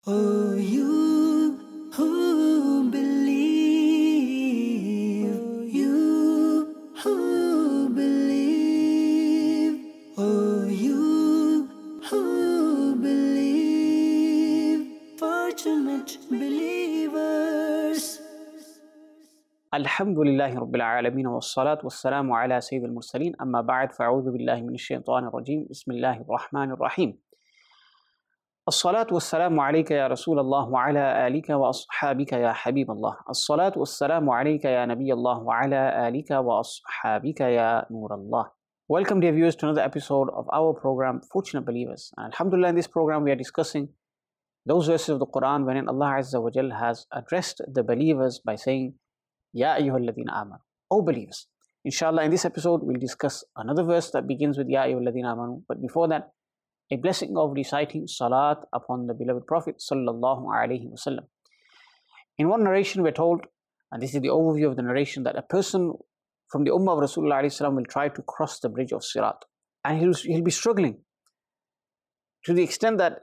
Oh, you who believe, you who believe, oh, you who believe, fortunate believers. Alhamdulillahi Rabbil Alameen wa salatu wa salamu ala Sayyidil Mursaleen amma ba'd fa'udhu billahi minash shaitanir rajim bismillahir rahmanir rahim As-salatu was-salamu alayka ya Rasulallah wa ala alika wa ashabika ya Habiballah As-salatu was-salamu alayka ya Nabiyallah wa ala alika wa ashabika ya Nurallah. Welcome dear viewers to another episode of our program Fortunate Believers. And alhamdulillah, in this program we are discussing those verses of the Quran wherein Allah Azza wa Jal has addressed the believers by saying Ya ayyuhalladhina amanu, O believers. Inshallah, in this episode, we'll discuss another verse that begins with Ya ayyuhalladhina amanu. But before that, a blessing of reciting salat upon the beloved Prophet sallallahu alaihi wasallam. In one narration, we're told, and this is the overview of the narration, that a person from the ummah of Rasulullah alayhi salam will try to cross the bridge of Sirat. And he'll be struggling to the extent that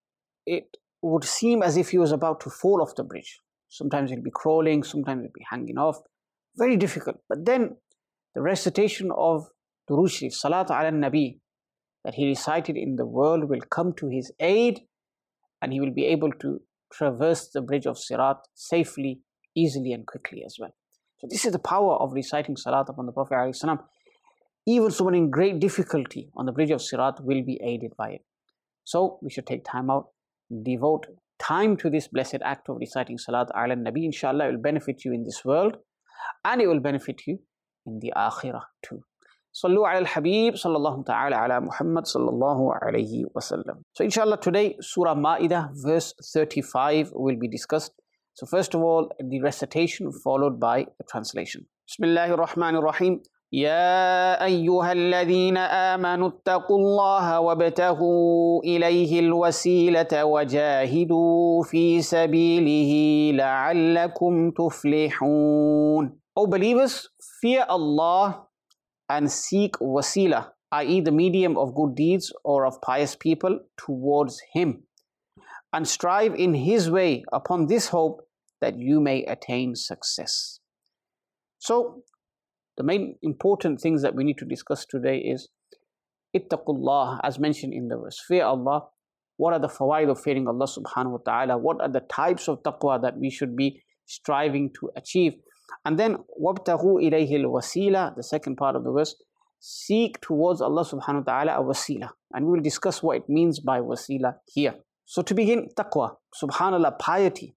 it would seem as if he was about to fall off the bridge. Sometimes he'll be crawling, sometimes he'll be hanging off. Very difficult. But then the recitation of Durood Sharif, Salat ala Nabi, that he recited in the world will come to his aid and he will be able to traverse the bridge of Sirat safely, easily and quickly as well. So this is the power of reciting Salat upon the Prophet ﷺ. Even someone in great difficulty on the bridge of Sirat will be aided by it. So we should take time out, devote time to this blessed act of reciting Salat ala Nabi. Inshallah, it will benefit you in this world and it will benefit you in the Akhirah too. Sallu ala al-Habib sallallahu ta'ala ala Muhammad sallallahu alayhi wa sallam. So inshallah, today Surah Ma'idah verse 35 will be discussed. So first of all, the recitation followed by the translation. Bismillahir Rahmanir Rahim. يا أيها الذين آمنوا اتقوا الله وابتغوا إليه الوسيلة وجاهدوا في سبيله لعلكم تفلحون. O believers, fear Allah and seek wasila, i.e. the medium of good deeds or of pious people towards Him, and strive in His way upon this hope that you may attain success. So, the main important things that we need to discuss today is ittaqullah, as mentioned in the verse. Fear Allah. What are the fawaid of fearing Allah subhanahu wa ta'ala? What are the types of taqwa that we should be striving to achieve? And then wabtaghu ilayhi al-wasila, the second part of the verse, seek towards Allah subhanahu wa ta'ala a wasila. And we will discuss what it means by wasila here. So to begin, taqwa, subhanallah, piety.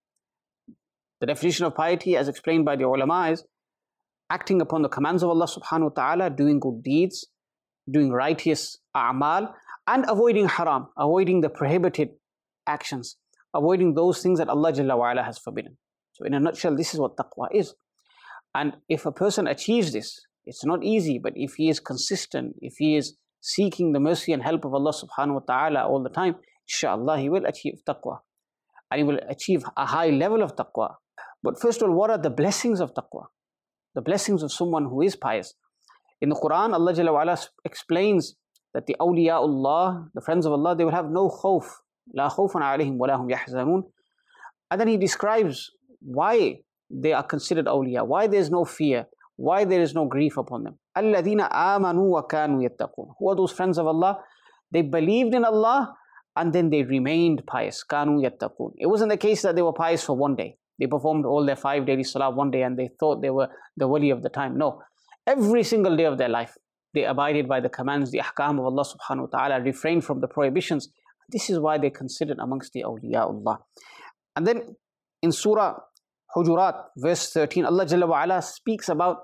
The definition of piety as explained by the ulama is acting upon the commands of Allah subhanahu wa ta'ala, doing good deeds, doing righteous a'mal, and avoiding haram, avoiding the prohibited actions, avoiding those things that Allah Jalla wa Ala has forbidden. So in a nutshell, this is what taqwa is. And if a person achieves this, it's not easy, but if he is consistent, if he is seeking the mercy and help of Allah subhanahu wa ta'ala all the time, inshallah, he will achieve taqwa. And he will achieve a high level of taqwa. But first of all, what are the blessings of taqwa? The blessings of someone who is pious. In the Quran, Allah Jalla wa Ala explains that the awliyaullah, the friends of Allah, they will have no khawf. La khawfun alayhim wa lahum yahzanun. And then He describes why they are considered awliya, why there is no fear, why there is no grief upon them. Alladhina amanu wa kanu yattaqun. Who are those friends of Allah? They believed in Allah and then they remained pious. Kanu yattaqun. It wasn't the case that they were pious for one day. They performed all their 5 daily salah one day and they thought they were the wali of the time. No. Every single day of their life, they abided by the commands, the ahkam of Allah subhanahu wa ta'ala, refrained from the prohibitions. This is why they're considered amongst the awliyaullah. And then in Surah Hujurat, verse 13, Allah Jalla wa Ala speaks about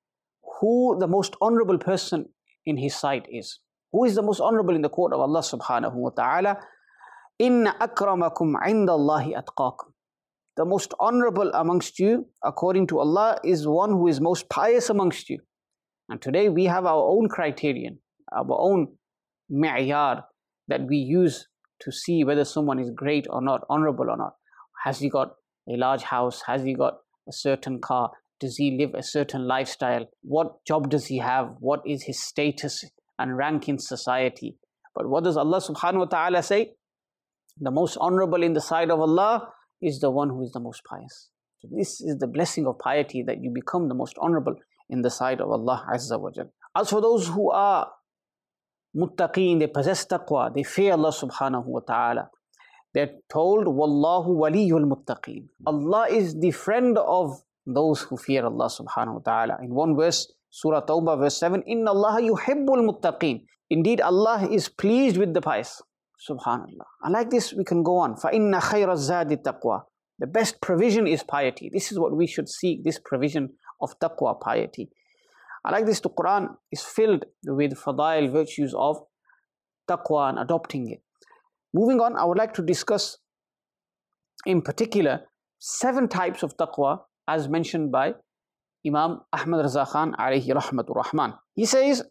who the most honorable person in His sight is. Who is the most honorable in the court of Allah subhanahu wa ta'ala? Inna akramakum indallahi atqakum. The most honorable amongst you, according to Allah, is one who is most pious amongst you. And today we have our own criterion, our own ma'yar that we use to see whether someone is great or not, honorable or not. Has he got a large house? Has he got a certain car? Does he live a certain lifestyle? What job does he have? What is his status and rank in society? But what does Allah subhanahu wa ta'ala say? The most honorable in the sight of Allah is the one who is the most pious. So this is the blessing of piety, that you become the most honorable in the sight of Allah Azza wa Jal. As for those who are muttaqeen, they possess taqwa, they fear Allah subhanahu wa ta'ala, they're told, Wallahu waliyul muttaqeen. Allah is the friend of those who fear Allah subhanahu wa ta'ala. In one verse, Surah Tawbah verse 7, Inna Allah yuhibbul muttaqeen. Indeed, Allah is pleased with the pious. Subhanallah. And like this, we can go on. فَإِنَّ خَيْرَ الزَّادِ taqwa. The best provision is piety. This is what we should seek, this provision of taqwa, piety. I like this, the Quran is filled with fadail, virtues of taqwa and adopting it. Moving on, I would like to discuss in particular 7 types of taqwa as mentioned by Imam Ahmad Raza Khan alayhi rahmatur rahman. He says,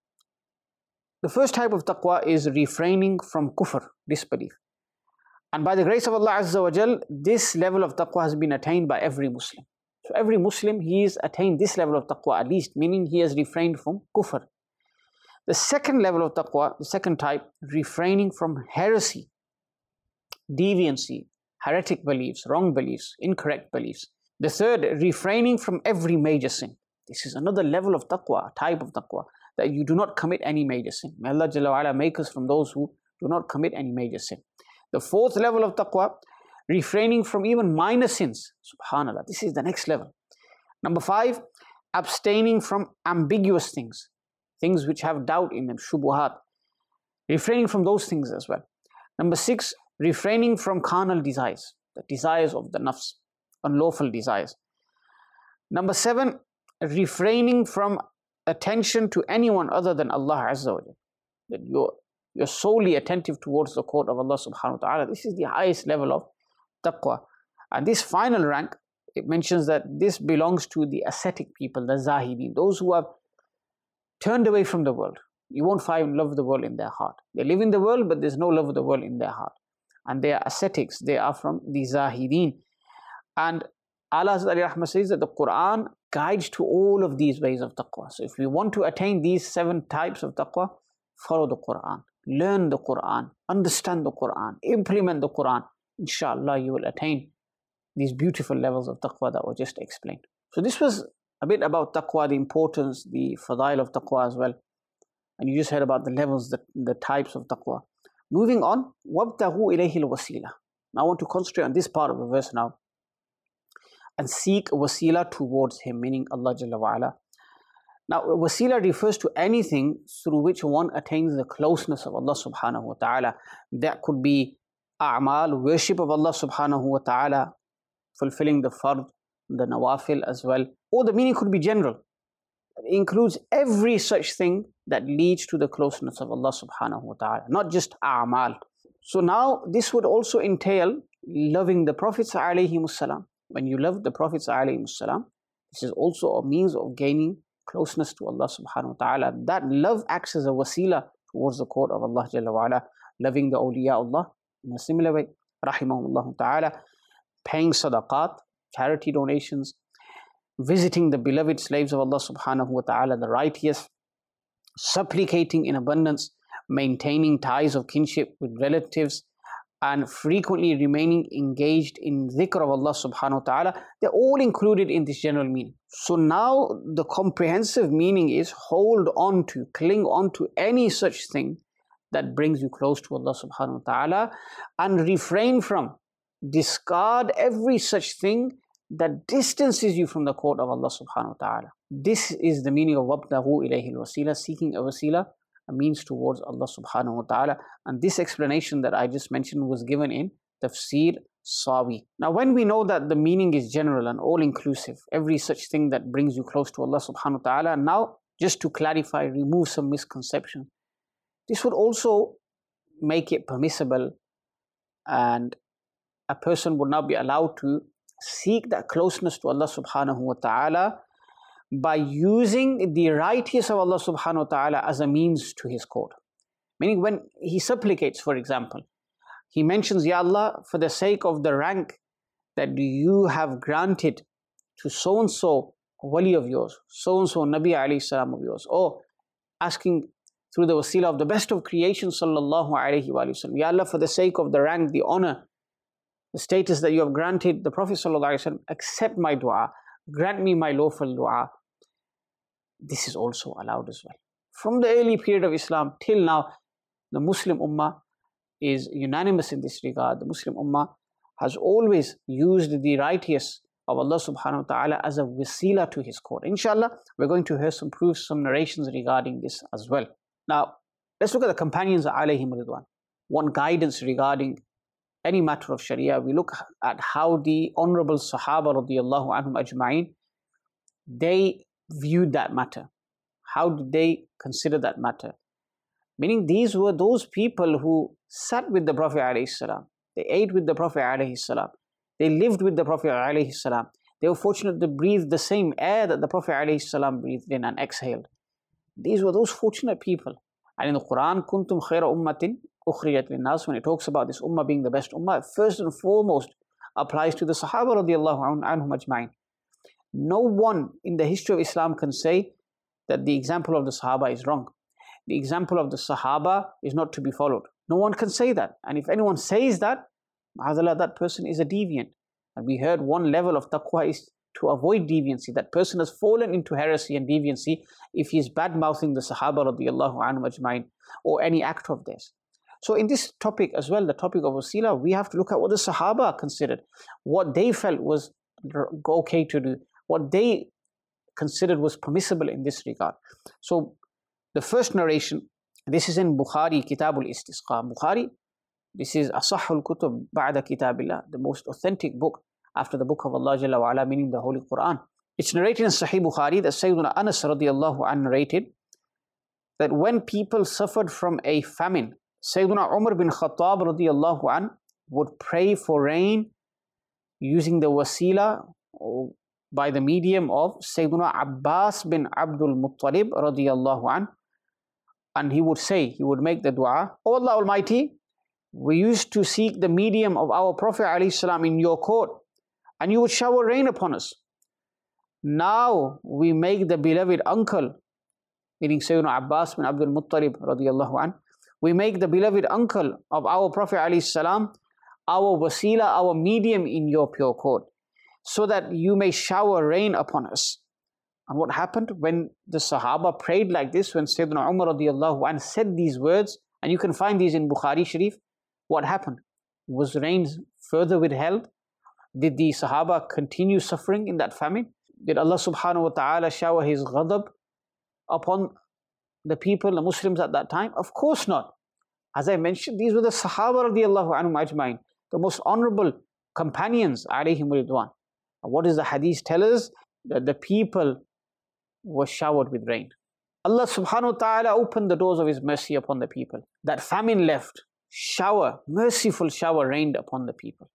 the first type of taqwa is refraining from kufr, disbelief. And by the grace of Allah Azza wa Jal, this level of taqwa has been attained by every Muslim. So every Muslim, he has attained this level of taqwa at least, meaning he has refrained from kufr. The second level of taqwa, the second type, refraining from heresy, deviancy, heretic beliefs, wrong beliefs, incorrect beliefs. The third, refraining from every major sin. This is another level of taqwa, type of taqwa, that you do not commit any major sin. May Allah Jalla wa Ala make us from those who do not commit any major sin. The fourth level of taqwa, refraining from even minor sins. Subhanallah, this is the next level. Number 5, abstaining from ambiguous things, things which have doubt in them, shubuhat. Refraining from those things as well. Number 6, refraining from carnal desires, the desires of the nafs, unlawful desires. Number 7, refraining from attention to anyone other than Allah Azza wa Jalla. That you're solely attentive towards the court of Allah subhanahu wa ta'ala. This is the highest level of taqwa. And this final rank, it mentions that this belongs to the ascetic people, the zahidin, those who have turned away from the world. You won't find love of the world in their heart. They live in the world, but there's no love of the world in their heart. And they are ascetics, they are from the zahidin. And Allah says that the Quran guides to all of these ways of taqwa. So if we want to attain these 7 types of taqwa, follow the Quran, learn the Quran, understand the Quran, implement the Quran. Inshallah, you will attain these beautiful levels of taqwa that were just explained. So this was a bit about taqwa, the importance, the fadail of taqwa as well. And you just heard about the levels, the types of taqwa. Moving on, وَابْتَغُوا إِلَيْهِ الْوَسِيلَةِ. Now I want to concentrate on this part of the verse now. And seek wasila towards Him, meaning Allah Jalla wa Ala. Now, wasila refers to anything through which one attains the closeness of Allah subhanahu wa ta'ala. That could be a'mal, worship of Allah subhanahu wa ta'ala, fulfilling the fard, the nawafil as well. Or the meaning could be general. It includes every such thing that leads to the closeness of Allah subhanahu wa ta'ala, not just a'mal. So now, this would also entail loving the Prophets alayhimus salam. When you love the Prophets alayhimus salam, this is also a means of gaining closeness to Allah subhanahu wa ta'ala. That love acts as a wasila towards the court of Allah Jalla wa Ala. Loving the awliya Allah in a similar way, rahimahullah ta'ala. Paying sadaqat, charity donations, visiting the beloved slaves of Allah subhanahu wa ta'ala, the righteous, supplicating in abundance, maintaining ties of kinship with relatives, and frequently remaining engaged in dhikr of Allah subhanahu wa ta'ala, they're all included in this general meaning. So now the comprehensive meaning is hold on to, cling on to any such thing that brings you close to Allah subhanahu wa ta'ala, and refrain from, discard every such thing that distances you from the court of Allah subhanahu wa ta'ala. This is the meaning of وَابْتَغُوا إِلَيْهِ الْوَسِيلَةِ, seeking a wasila, a means towards Allah subhanahu wa ta'ala. And this explanation that I just mentioned was given in Tafsir Sawi. Now when we know that the meaning is general and all-inclusive, every such thing that brings you close to Allah subhanahu wa ta'ala, now just to clarify, remove some misconception, this would also make it permissible, and a person would now be allowed to seek that closeness to Allah subhanahu wa ta'ala by using the righteous of Allah subhanahu wa ta'ala as a means to His court. Meaning when he supplicates, for example, he mentions, Ya Allah, for the sake of the rank that you have granted to so-and-so wali of yours, so-and-so Nabi alayhi salam of yours, or asking through the wasila of the best of creation, sallallahu alayhi wa sallam. Ya Allah, for the sake of the rank, the honor, the status that you have granted the Prophet sallallahu alayhi wa sallam, accept my dua, grant me my lawful dua. This is also allowed as well. From the early period of Islam till now, the Muslim Ummah is unanimous in this regard. The Muslim Ummah has always used the righteous of Allah subhanahu wa ta'ala as a wasila to His court. Inshallah, we're going to hear some proofs, some narrations regarding this as well. Now, let's look at the companions alayhim ridwan. One guidance regarding any matter of Sharia, we look at how the honorable Sahaba radiyallahu anhum ajma'in, they viewed that matter. How did they consider that matter? Meaning these were those people who sat with the Prophet alayhi salam. They ate with the Prophet alayhi salam. They lived with the Prophet alayhi salam. They were fortunate to breathe the same air that the Prophet alayhi salam breathed in and exhaled. These were those fortunate people. And in the Quran, kuntum khayra ummatin ukhrijat linnas, when it talks about this ummah being the best ummah, first and foremost applies to the Sahaba radiyallahu anhum ajma'in. No one in the history of Islam can say that the example of the Sahaba is wrong. The example of the Sahaba is not to be followed. No one can say that. And if anyone says that, ma'azallah, that person is a deviant. And we heard one level of taqwa is to avoid deviancy. That person has fallen into heresy and deviancy if he is bad-mouthing the Sahaba radiyallahu anhum ajma'in or any act of theirs. So in this topic as well, the topic of wasila, we have to look at what the Sahaba considered, what they felt was okay to do, what they considered was permissible in this regard. So the first narration, this is in Bukhari, Kitabul Istisqa. Bukhari, this is Asahul Kutub Ba'da Kitabillah, the most authentic book after the book of Allah Jalla wa Ala, meaning the Holy Quran. It's narrated in Sahih Bukhari that Sayyidina Anas radiyallahu anhu narrated that when people suffered from a famine, Sayyidina Umar bin Khattab radiyallahu anhu would pray for rain using the wasila or by the medium of Sayyidina Abbas bin Abdul Muttalib radiyallahu anhu. And he would say, he would make the dua, "O Allah Almighty, we used to seek the medium of our Prophet ﷺ in your court, and you would shower rain upon us. Now we make the beloved uncle," meaning Sayyidina Abbas bin Abdul Muttalib radiyallahu anhu, "we make the beloved uncle of our Prophet ﷺ our wasila, our medium in your pure court, so that you may shower rain upon us." And what happened when the Sahaba prayed like this, when Sayyidina Umar radiyallahu anhu said these words, and you can find these in Bukhari Sharif, what happened? Was rain further withheld? Did the Sahaba continue suffering in that famine? Did Allah subhanahu wa ta'ala shower His ghadab upon the people, the Muslims at that time? Of course not. As I mentioned, these were the Sahaba radiyallahu anhum ajma'in, the most honorable companions alayhim ridwan. And what does the hadith tell us? That the people were showered with rain. Allah subhanahu wa ta'ala opened the doors of His mercy upon the people. That famine left, shower, merciful shower rained upon the people.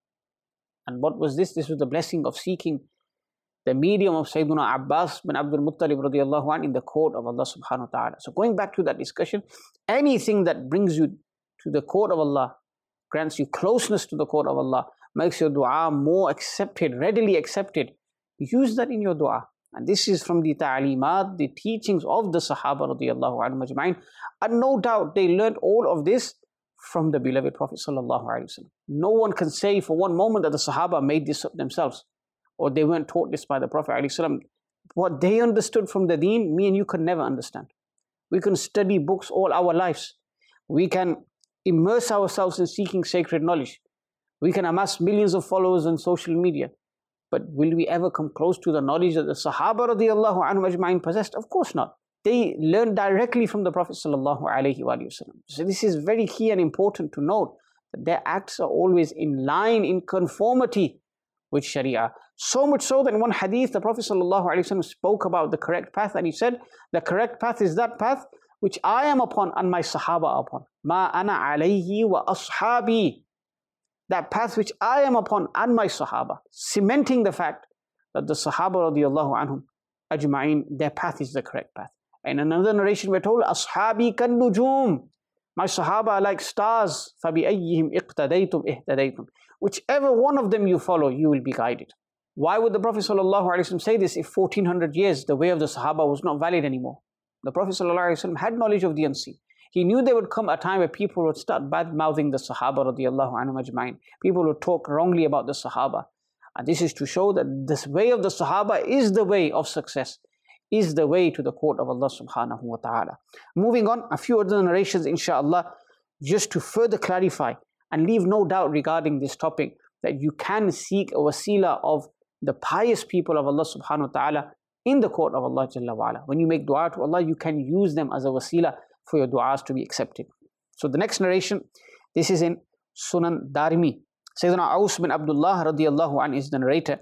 And what was this? This was the blessing of seeking the medium of Sayyidina Abbas bin Abdul Muttalib radiyallahu anhu in the court of Allah subhanahu wa ta'ala. So going back to that discussion, anything that brings you to the court of Allah, grants you closeness to the court of Allah, makes your dua more accepted, readily accepted, use that in your dua. And this is from the ta'limat, the teachings of the Sahaba radiyallahu anhum ajma'in. And no doubt they learned all of this from the beloved Prophet sallallahu alaihi wasallam. No one can say for one moment that the Sahaba made this up themselves, or they weren't taught this by the Prophet alaihi wasallam. What they understood from the deen, me and you could never understand. We can study books all our lives. We can immerse ourselves in seeking sacred knowledge. We can amass millions of followers on social media. But will we ever come close to the knowledge that the Sahaba radiyallahu anhum ajma'in possessed? Of course not. They learned directly from the Prophet sallallahu alaihi wasallam. So this is very key and important to note, that their acts are always in line, in conformity with Sharia. So much so that in one hadith, the Prophet sallallahu alaihi wasallam spoke about the correct path, and he said, the correct path is that path which I am upon and my Sahaba are upon. Ma ana alayhi wa ashabi. That path which I am upon and my Sahaba, cementing the fact that the Sahaba radiyallahu anhum ajma'in, their path is the correct path. In another narration we're told, Ashabi kan nujum, my Sahaba are like stars, فَبِأَيِّهِمْ اِقْتَدَيْتُمْ اِهْتَدَيْتُمْ. Whichever one of them you follow, you will be guided. Why would the Prophet sallallahu alaihi wasallam say this if 1400 years the way of the Sahaba was not valid anymore? The Prophet ﷺ had knowledge of the unseen. He knew there would come a time where people would start bad-mouthing the Sahaba radiallahu anhum ajma'in. People would talk wrongly about the Sahaba. And this is to show that this way of the Sahaba is the way of success, is the way to the court of Allah subhanahu wa ta'ala. Moving on, a few other narrations inshaAllah, just to further clarify and leave no doubt regarding this topic, that you can seek a wasila of the pious people of Allah subhanahu wa ta'ala in the court of Allah Jalla wa Ala. When you make dua to Allah, you can use them as a wasila for your du'as to be accepted. So the next narration, this is in Sunan Darimi. Sayyidina Aus bin Abdullah radiallahu anh is the narrator.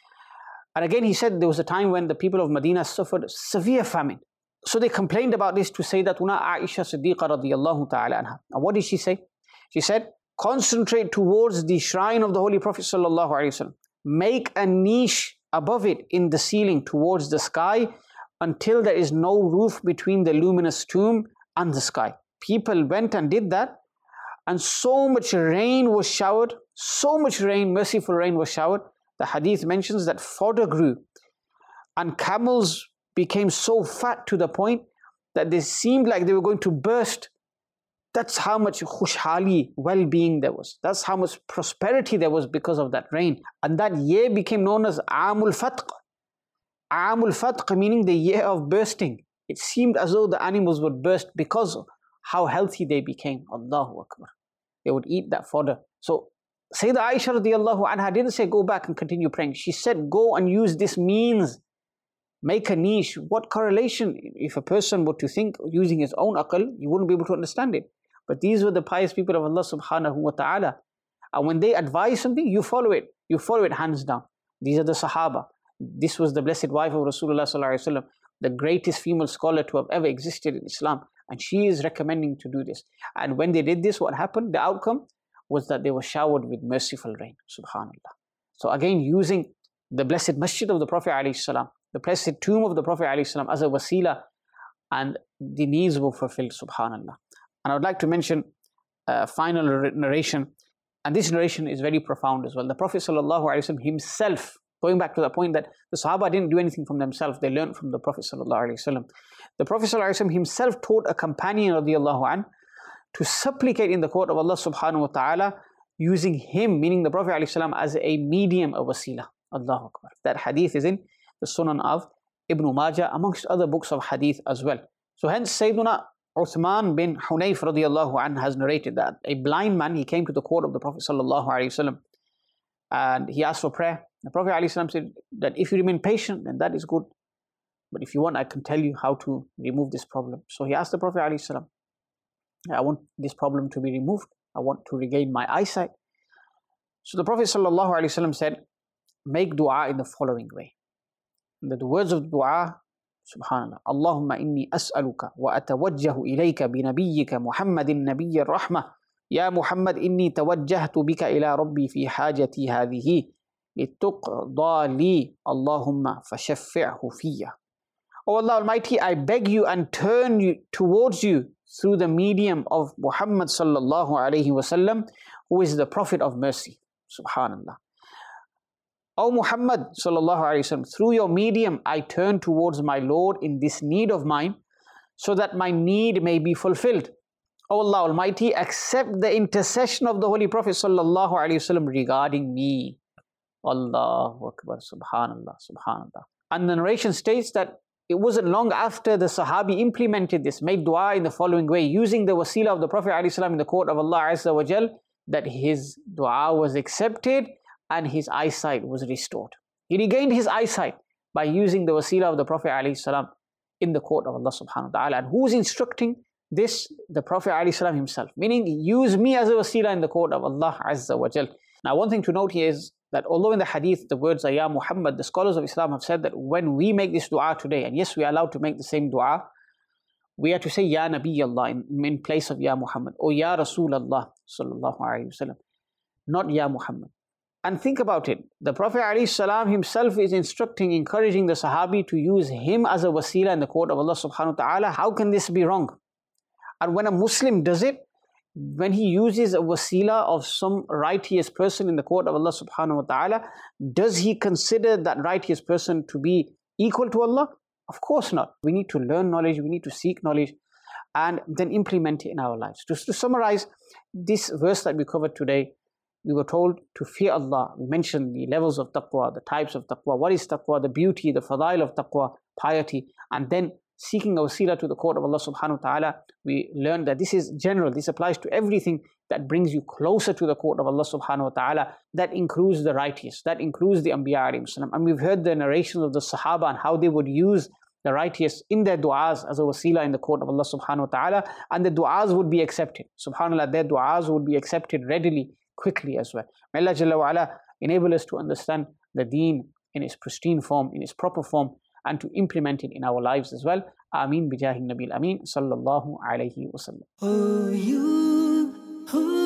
And again he said there was a time when the people of Medina suffered severe famine. So they complained about this to Sayyidatuna Aisha Siddiqa radiallahu ta'ala anha. And what did she say? She said, concentrate towards the shrine of the Holy Prophet sallallahu alaihi wasallam. Make a niche above it in the ceiling towards the sky until there is no roof between the luminous tomb and the sky. People went and did that, and so much rain was showered, so much rain, merciful rain was showered. The hadith mentions that fodder grew and camels became so fat to the point that they seemed like they were going to burst. That's how much khushhali, well-being there was. That's how much prosperity there was because of that rain. And that year became known as Amul Fatq. Amul Fatq meaning the year of bursting. It seemed as though the animals would burst because of how healthy they became. Allahu Akbar. They would eat that fodder. So Sayyidah Aisha radiallahu anha didn't say go back and continue praying. She said go and use this means. Make a niche. What correlation? If a person were to think using his own aql, you wouldn't be able to understand it. But these were the pious people of Allah subhanahu wa ta'ala. And when they advise something, you follow it. You follow it hands down. These are the Sahaba. This was the blessed wife of Rasulullah sallallahu alaihi wasallam, the greatest female scholar to have ever existed in Islam. And she is recommending to do this. And when they did this, what happened? The outcome was that they were showered with merciful rain. Subhanallah. So again, using the blessed masjid of the Prophet alayhi salam, the blessed tomb of the Prophet alayhi salam as a wasila, and the needs were fulfilled. Subhanallah. And I would like to mention a final narration. And this narration is very profound as well. The Prophet sallallahu alaihi wasallam himself, going back to the point that the Sahaba didn't do anything from themselves, they learned from the Prophet sallallahu alaihi wasallam. The Prophet sallallahu alaihi wasallam himself taught a companion radiallahu anh to supplicate in the court of Allah subhanahu wa ta'ala using him, meaning the Prophet alayhi salam, as a medium, a wasila. Allahu Akbar. That hadith is in the Sunan of Ibn Majah, amongst other books of hadith as well. So hence Sayyiduna Uthman bin Hunayf radiallahu anh has narrated that a blind man, he came to the court of the Prophet sallallahu alaihi wasallam and he asked for prayer. The Prophet alayhi salam said that if you remain patient, then that is good. But if you want, I can tell you how to remove this problem. So he asked the Prophet alayhi salam, I want this problem to be removed. I want to regain my eyesight. So the Prophet sallallahu alaihi wasallam said, make dua in the following way. The words of dua, subhanallah, Allahumma inni as'aluka wa atawajjahu ilayka bi nabiyyika Muhammadin nabiyyir rahmah. Ya Muhammad inni tawajjahtu bika ila rabbi fi hajati hadhihi lituqda li Allahumma fashaffi'hu fiyya. O Allah Almighty, I beg you and turn you towards you through the medium of Muhammad sallallahu alayhi wasallam, who is the Prophet of mercy. Subhanallah. O Muhammad sallallahu alayhi wasallam, through your medium I turn towards my Lord in this need of mine, so that my need may be fulfilled. O Allah Almighty, accept the intercession of the Holy Prophet sallallahu alayhi wasallam regarding me. Allahu Akbar. Subhanallah. Subhanallah. And the narration states that it wasn't long after the Sahabi implemented this, made dua in the following way, using the wasila of the Prophet ﷺ in the court of Allah Azza wa Jal, that his dua was accepted and his eyesight was restored. He regained his eyesight by using the wasila of the Prophet ﷺ in the court of Allah subhanahu wa ta'ala. And who's instructing this? The Prophet ﷺ himself. Meaning, use me as a wasila in the court of Allah Azza wa Jal. Now one thing to note here is that although in the hadith the words are Ya Muhammad, the scholars of Islam have said that when we make this dua today, and yes, we are allowed to make the same dua, we are to say Ya Nabi Allah in place of Ya Muhammad, or Ya Rasul Allah sallallahu alayhi wasallam, not Ya Muhammad. And think about it, the Prophet alayhi salam himself is instructing, encouraging the Sahabi to use him as a wasila in the court of Allah subhanahu wa ta'ala. How can this be wrong? And when a Muslim does it, when he uses a wasila of some righteous person in the court of Allah subhanahu wa ta'ala, does he consider that righteous person to be equal to Allah? Of course not. We need to learn knowledge, we need to seek knowledge, and then implement it in our lives. To summarize this verse that we covered today, we were told to fear Allah. We mentioned the levels of taqwa, the types of taqwa, what is taqwa, the beauty, the fadail of taqwa, piety, and then seeking a wasila to the court of Allah subhanahu wa ta'ala. We learned that this is general, this applies to everything that brings you closer to the court of Allah subhanahu wa ta'ala. That includes the righteous, that includes the Anbiya alayhim salam. And we've heard the narrations of the Sahaba and how they would use the righteous in their du'as as a wasila in the court of Allah subhanahu wa ta'ala, and the du'as would be accepted. SubhanAllah, their du'as would be accepted readily, quickly as well. May Allah Jalla wa Ala enable us to understand the deen in its pristine form, in its proper form, and to implement it in our lives as well. Ameen bijahi Nabil Ameen sallallahu alayhi wa sallam. Oh, you.